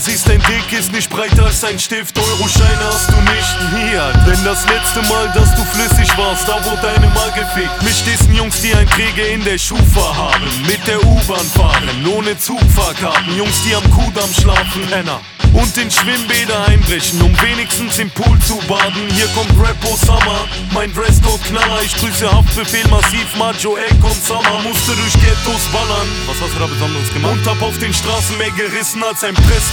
siehst, dein Dick ist nicht breiter als ein Stift. Euroscheine hast du nicht, nie, Alter. Denn das letzte Mal, dass du flüssig warst, da wurde deine Mal gefickt. Mich dissen Jungs, die ein Träger in der Schufa haben, mit der U-Bahn fahren, ohne Zugfahrkarten. Jungs, die am Kudamm schlafen, Henner, und in Schwimmbäder einbrechen, um wenigstens im Pool zu baden. Hier kommt Rap Osama, mein Dresscode Knaller. Ich grüße Haftbefehl massiv, Macho, Egg und Summer. Musste durch Ghettos ballern, was hast du da Besonderes gemacht? Und hab auf den Straßen mehr gerissen als ein Press.